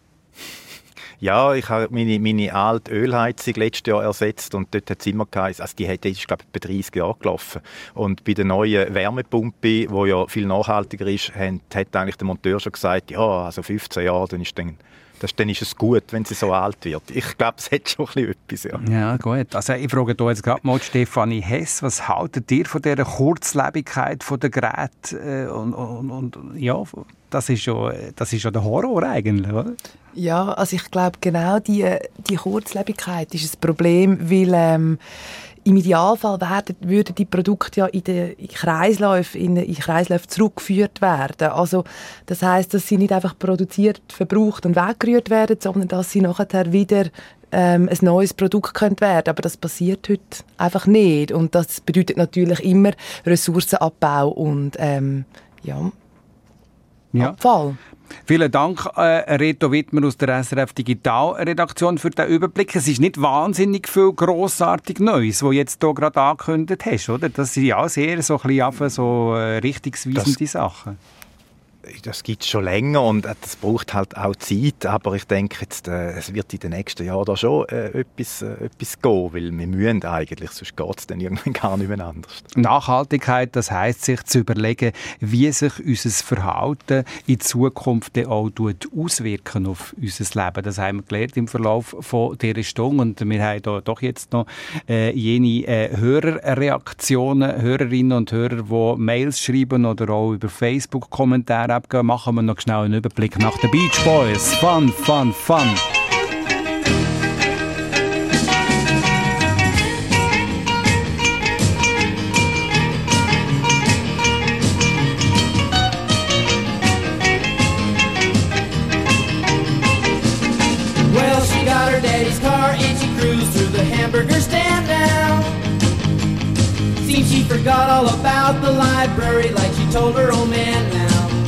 Ja, ich habe meine, meine alte Ölheizung letztes Jahr ersetzt und dort hat es immer geheißen, also die, die ist glaube ich bei dreißig Jahren gelaufen. Und bei der neuen Wärmepumpe, die ja viel nachhaltiger ist, hat eigentlich der Monteur schon gesagt, ja, also fünfzehn Jahre, dann ist, dann, das, dann ist es gut, wenn sie so alt wird. Ich glaube, es hat schon ein bisschen etwas, ja. Ja, gut. Also ich frage hier jetzt gerade mal Stefanie Hess, was haltet ihr von dieser Kurzlebigkeit der Geräte? Und, und, und ja, das ist ja, das ist ja der Horror eigentlich, oder? Ja, also ich glaube, genau die, die Kurzlebigkeit ist ein Problem, weil ähm, im Idealfall werden, würden die Produkte ja in den Kreisläufe, in, in Kreisläufe zurückgeführt werden. Also das heisst, dass sie nicht einfach produziert, verbraucht und weggerührt werden, sondern dass sie nachher wieder ähm, ein neues Produkt könnte werden. Aber das passiert heute einfach nicht. Und das bedeutet natürlich immer Ressourcenabbau und ähm, ja, ja. Abfall. Vielen Dank, äh, Reto Wittmer aus der S R F Digital-Redaktion, für den Überblick. Es ist nicht wahnsinnig viel grossartig Neues, was jetzt hier gerade angekündigt hast, oder? Das sind ja sehr so, ein bisschen so äh, richtungsweisende das Sachen. Das gibt es schon länger und das braucht halt auch Zeit, aber ich denke, jetzt, äh, es wird in den nächsten Jahren da schon äh, etwas, äh, etwas gehen, weil wir müssen eigentlich, sonst geht es dann irgendwann gar nicht mehr anders. Nachhaltigkeit, das heisst, sich zu überlegen, wie sich unser Verhalten in Zukunft auch auswirken auf unser Leben. Das haben wir gelernt im Verlauf von dieser Stunde und wir haben da doch jetzt noch äh, jene äh, Hörerreaktionen, Hörerinnen und Hörer, die Mails schreiben oder auch über Facebook Kommentare abgeben, machen wir noch schnell einen Überblick nach den Beach Boys. Fun, fun, fun. Well, she got her daddy's car and she cruised through the hamburger stand now. Seems she forgot all about the library like she told her old man now.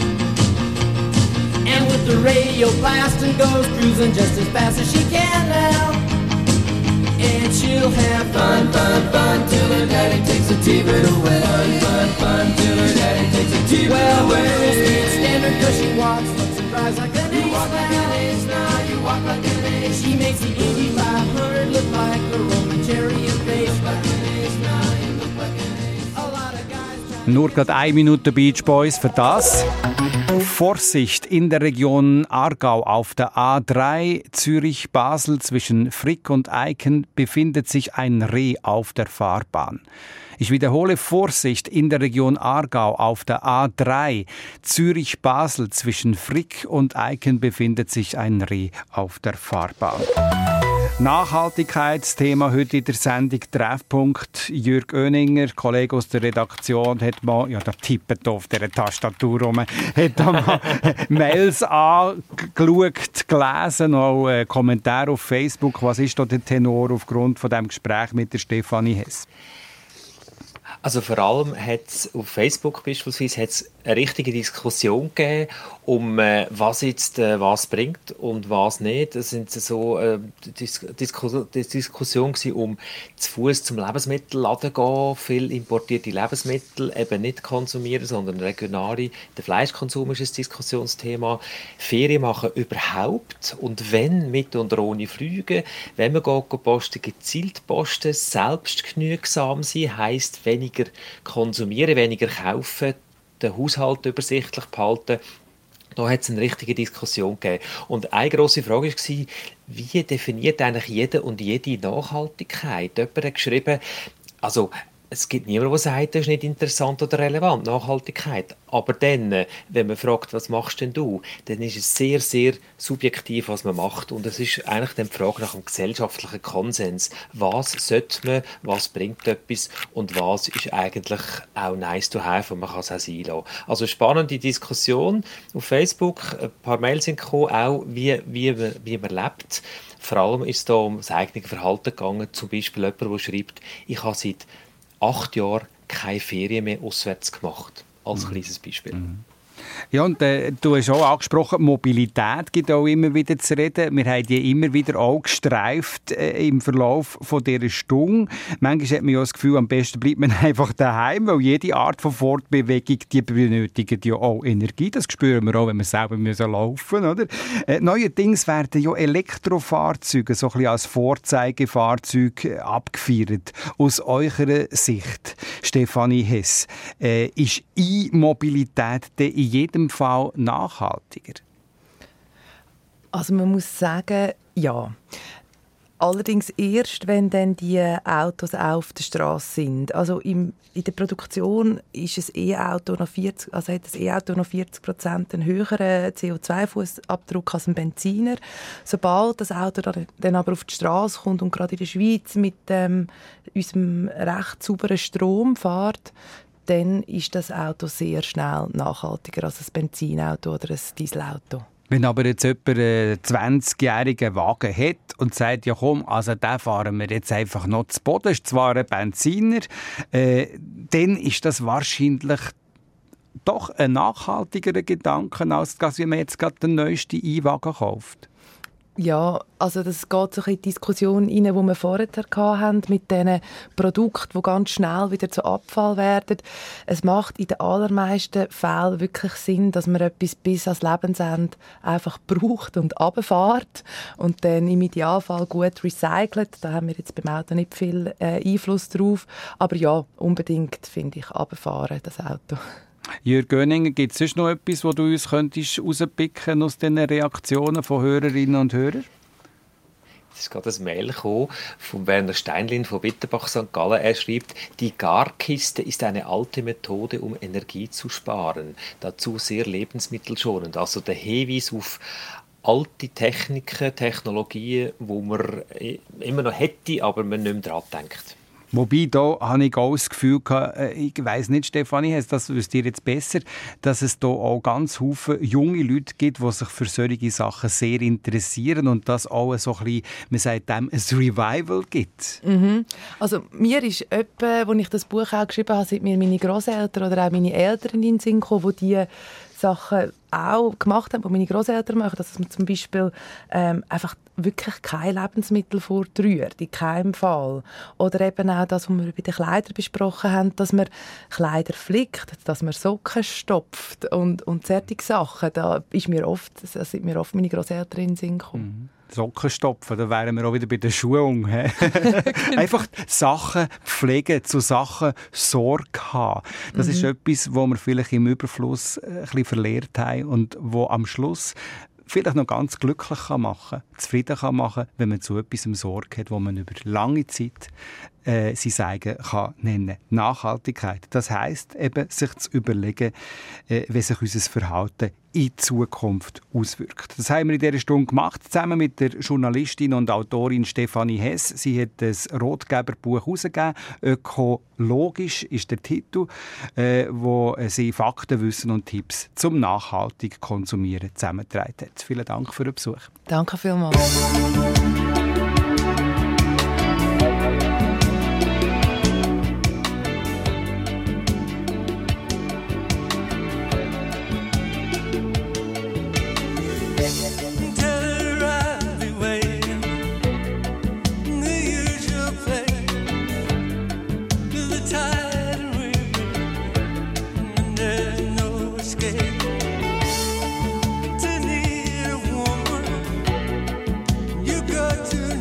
And with the radio blasting goes cruising just as fast as she can now. And she'll have fun, fun, fun till her daddy takes a T-bird away. Fun, fun, fun till her daddy takes a T-bird well, away. Well, the girl speeds standard cause she walks, looks and drives like an ace. You walk like an ace now, you walk like an ace. She makes the Indy five hundred look like a Roman chariot race. Like an ace now, you look like an ace. A lot of guys. Nur gerade eine Minute Beach Boys für das. Vorsicht in der Region Aargau auf der A drei Zürich-Basel zwischen Frick und Eiken befindet sich ein Reh auf der Fahrbahn. Ich wiederhole, Vorsicht in der Region Aargau auf der A drei Zürich-Basel zwischen Frick und Eiken befindet sich ein Reh auf der Fahrbahn. Nachhaltigkeitsthema heute in der Sendung Treffpunkt. Jürg Oeninger, Kollege aus der Redaktion, hat mal, ja, der tippt auf dieser Tastatur rum, hat da mal Mails angeschaut, gelesen, auch äh, Kommentare auf Facebook. Was ist da der Tenor aufgrund von dem Gespräch mit der Stefanie Hess? Also vor allem hat es auf Facebook beispielsweise hat's eine richtige Diskussion gegeben, um äh, was jetzt äh, was bringt und was nicht. Das sind so äh, Dis Disku die Diskussion gewesen, um zu Fuß zum Lebensmittelladen gehen, viel importierte Lebensmittel eben nicht konsumieren, sondern regionale. Der Fleischkonsum ist ein Diskussionsthema. Ferien machen überhaupt und wenn mit und ohne Flüge. Wenn man geht, posten, gezielt posten, selbstgenügsam sein, heisst weniger konsumieren, weniger kaufen, den Haushalt übersichtlich behalten. Da hat es eine richtige Diskussion gegeben. Und eine grosse Frage war, wie definiert eigentlich jeder und jede Nachhaltigkeit? Jemand hat geschrieben, also es gibt niemanden, der sagt, das ist nicht interessant oder relevant, Nachhaltigkeit. Aber dann, wenn man fragt, was machst denn du, dann ist es sehr, sehr subjektiv, was man macht. Und es ist eigentlich dann die Frage nach dem gesellschaftlichen Konsens. Was sollte man, was bringt etwas und was ist eigentlich auch nice to have und man kann es auch sein lassen. Also spannende Diskussion auf Facebook. Ein paar Mails sind gekommen, auch wie, wie, man, wie man lebt. Vor allem ist es da um das eigene Verhalten gegangen. Zum Beispiel jemand, der schreibt, ich habe seit acht Jahre keine Ferien mehr auswärts gemacht. Als kleines Beispiel. Mhm. Ja, und äh, du hast auch angesprochen, Mobilität gibt auch immer wieder zu reden. Wir haben die immer wieder auch gestreift äh, im Verlauf von dieser Stunde. Manchmal hat man ja das Gefühl, am besten bleibt man einfach daheim, weil jede Art von Fortbewegung, die benötigt ja auch Energie. Das spüren wir auch, wenn wir selber müssen laufen müssen. Äh, neuerdings werden ja Elektrofahrzeuge so ein bisschen als Vorzeigefahrzeug äh, abgefeiert. Aus eurer Sicht, Stefanie Hess, äh, ist E-Mobilität in jedem Fall nachhaltiger? Also man muss sagen, ja. Allerdings erst, wenn dann die Autos auch auf der Straße sind. Also im, in der Produktion ist ein E-Auto noch vierzig, also hat das E-Auto noch vierzig Prozent einen höheren C O zwei Fußabdruck als ein Benziner. Sobald das Auto dann, dann aber auf die Straße kommt und gerade in der Schweiz mit ähm, unserem recht sauberen Strom fährt, dann ist das Auto sehr schnell nachhaltiger als ein Benzinauto oder ein Dieselauto. Wenn aber jetzt jemand einen zwanzigjährigen Wagen hat und sagt, ja komm, also den fahren wir jetzt einfach noch zu Boden, ist zwar ein Benziner, äh, dann ist das wahrscheinlich doch ein nachhaltigerer Gedanke, als wenn man jetzt gerade den neuesten E-Wagen kauft. Ja, also das geht so in die Diskussion rein, die wir vorher hatten, mit diesen Produkten, die ganz schnell wieder zu Abfall werden. Es macht in den allermeisten Fällen wirklich Sinn, dass man etwas bis ans Lebensende einfach braucht und runterfährt und dann im Idealfall gut recycelt. Da haben wir jetzt beim Auto nicht viel äh, Einfluss drauf. Aber ja, unbedingt finde ich runterfahren, das Auto. Jürg Göninger, gibt es sonst noch etwas, was du uns könntest rauspicken aus diesen Reaktionen von Hörerinnen und Hörern? Es ist gerade ein Mail gekommen von Werner Steinlin von Bitterbach Sankt Gallen. Er schreibt, die Garkiste ist eine alte Methode, um Energie zu sparen. Dazu sehr lebensmittelschonend. Also der Hinweis auf alte Techniken, Technologien, die man immer noch hätte, aber man nicht mehr daran denkt. Wobei, da habe ich auch das Gefühl gehabt, ich weiss nicht, Stefanie, das wisst ihr jetzt besser, dass es da auch ganz viele junge Leute gibt, die sich für solche Sachen sehr interessieren und dass auch so ein bisschen, man sagt dem, ein Revival gibt. Mhm. Also mir ist etwa, als ich das Buch auch geschrieben habe, sind mir meine Grosseltern oder auch meine Eltern in den Sinn gekommen, die diese Sachen auch gemacht haben, die meine Grosseltern machen, dass man zum Beispiel ähm, einfach wirklich kein Lebensmittel vorrührt, in keinem Fall. Oder eben auch das, was wir bei den Kleidern besprochen haben, dass man Kleider flickt, dass man Socken stopft und, und solche Sachen. Da ist mir oft, da sind mir oft meine Grosseltern in den Sinn gekommen. Mhm. Socken stopfen, da wären wir auch wieder bei der Schuhung. Genau. Einfach Sachen pflegen, zu Sachen Sorge haben. Das mhm. ist etwas, was wir vielleicht im Überfluss ein bisschen verlehrt haben und wo am Schluss vielleicht noch ganz glücklich machen kann, zufrieden kann machen, wenn man zu etwas Sorge hat, wo man über lange Zeit äh, sein Sagen kann nennen. Nachhaltigkeit. Das heisst eben, sich zu überlegen, äh, wie sich unser Verhalten in Zukunft auswirkt. Das haben wir in dieser Stunde gemacht, zusammen mit der Journalistin und Autorin Stefanie Hess. Sie hat das Rotgeberbuch herausgegeben. «Ökologisch» ist der Titel, äh, wo sie Fakten, Wissen und Tipps zum nachhaltig Konsumieren zusammengetragen hat. Vielen Dank für den Besuch. Danke vielmals. To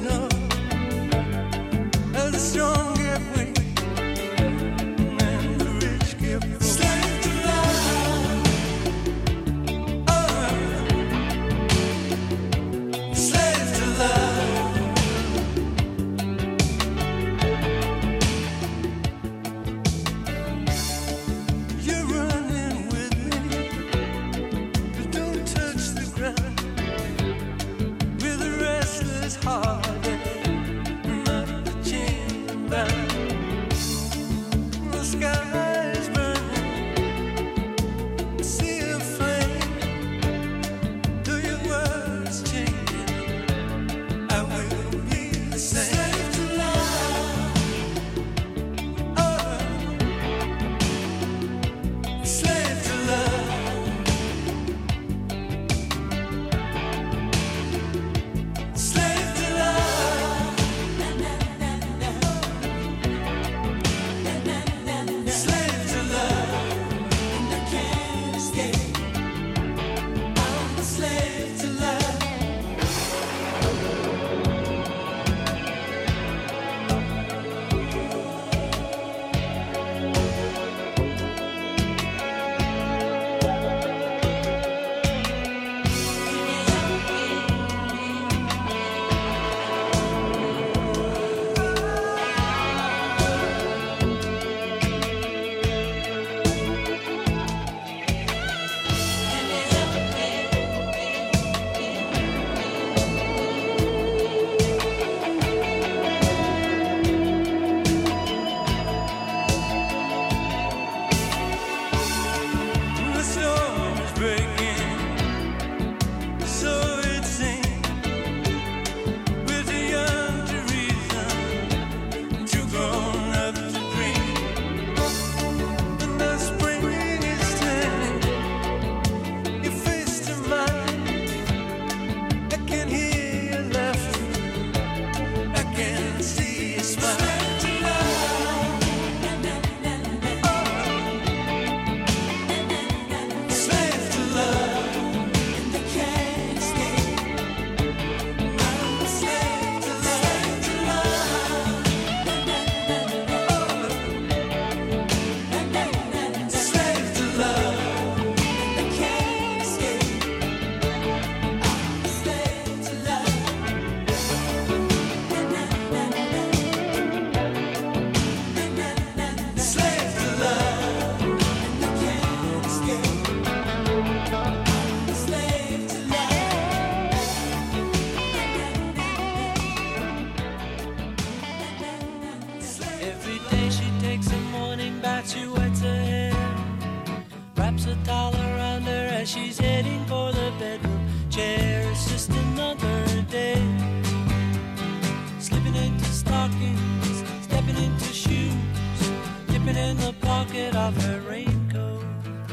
Every day she takes a morning bath, she wets her hair, wraps a towel around her as she's heading for the bedroom chair. It's just another day, slipping into stockings, stepping into shoes, dipping in the pocket of her raincoat.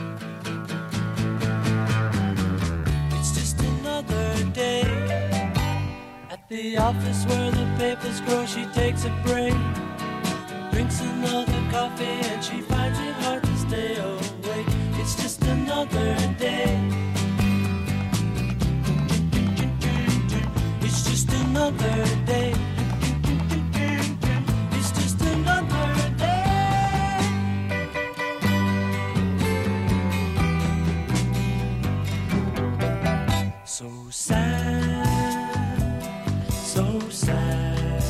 It's just another day at the office where the papers grow. She takes a break, drinks another coffee, and she finds it hard to stay awake. It's just another day. It's just another day. It's just another day. So sad, so sad.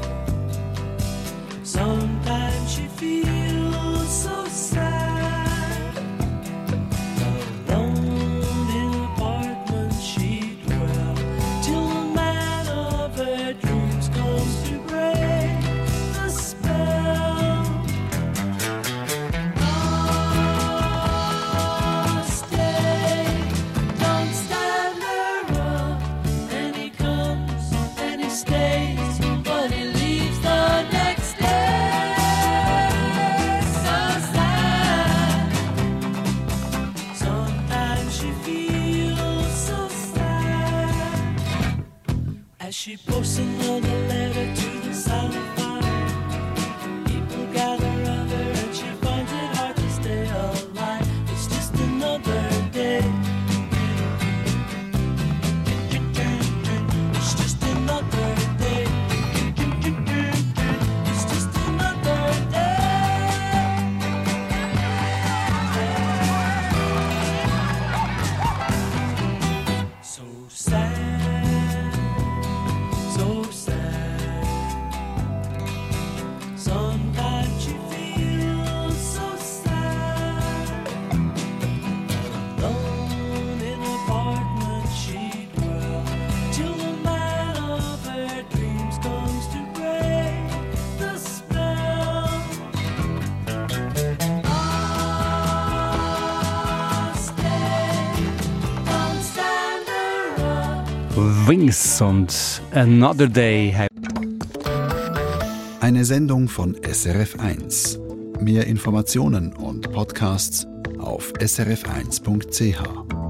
Sometimes she feels so sad. Alone in an apartment she dwells till the man of her dreams comes to break the spell. Oh, stay, don't stand her up. And he comes and he stays, but he leaves the next day. So sad. Sometimes she feels so sad as she posts another letter to the silent fire. People gather around her and she finds it hard to stay alive. It's just another day. It's just another day. It's just another day. So sad, so sad. Sometimes she feels so sad. Alone in an apartment she dwells till the man of her dreams comes to break the spell. Oh, stay, don't stand her up. Wings und Another Day. Eine Sendung von S R F eins. Mehr Informationen und Podcasts auf s r f eins punkt c h.